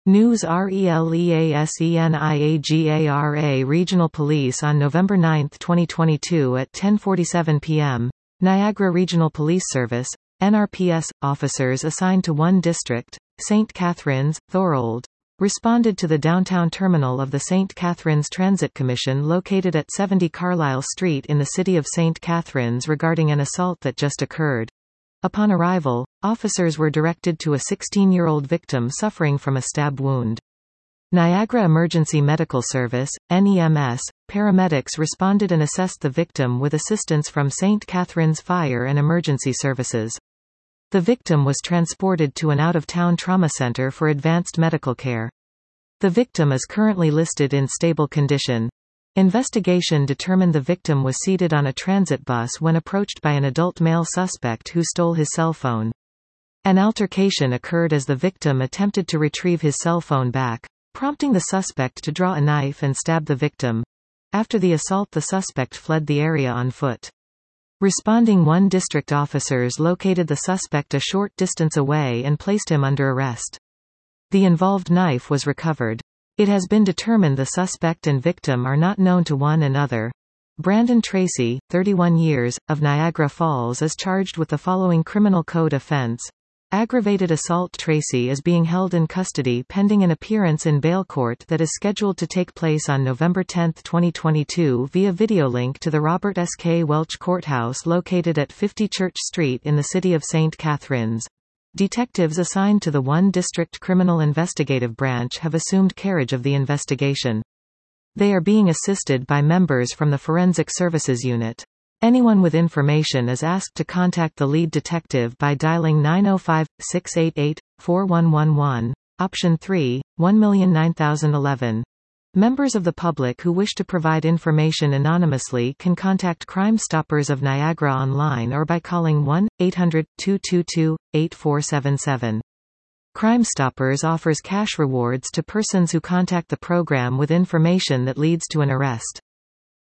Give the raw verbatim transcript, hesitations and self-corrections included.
News RELEASENIAGARA Regional Police on November ninth twenty twenty-two at ten forty-seven p m Niagara Regional Police Service, N R P S, officers assigned to one district, Saint Catharines, Thorold, responded to the downtown terminal of the Saint Catharines Transit Commission located at seventy Carlisle Street in the city of Saint Catharines regarding an assault that just occurred. Upon arrival, officers were directed to a sixteen-year-old victim suffering from a stab wound. Niagara Emergency Medical Service, N E M S, paramedics responded and assessed the victim with assistance from Saint Catharines Fire and Emergency Services. The victim was transported to an out-of-town trauma center for advanced medical care. The victim is currently listed in stable condition. Investigation determined the victim was seated on a transit bus when approached by an adult male suspect who stole his cell phone. An altercation occurred as the victim attempted to retrieve his cell phone back, prompting the suspect to draw a knife and stab the victim. After the assault, the suspect fled the area on foot. Responding one district officers located the suspect a short distance away and placed him under arrest. The involved knife was recovered. It has been determined the suspect and victim are not known to one another. Brandon Tracy, thirty-one years, of Niagara Falls is charged with the following criminal code offense. Aggravated assault. Tracy is being held in custody pending an appearance in bail court that is scheduled to take place on November tenth twenty twenty-two via video link to the Robert S. K. Welch Courthouse located at fifty Church Street in the city of Saint Catharines. Detectives assigned to the one District Criminal Investigative Branch have assumed carriage of the investigation. They are being assisted by members from the Forensic Services Unit. Anyone with information is asked to contact the lead detective by dialing nine oh five, six eight eight, four one one one, option three, one nine zero one one. Members of the public who wish to provide information anonymously can contact Crime Stoppers of Niagara online or by calling one eight hundred, two two two, eight four seven seven. Crime Stoppers offers cash rewards to persons who contact the program with information that leads to an arrest.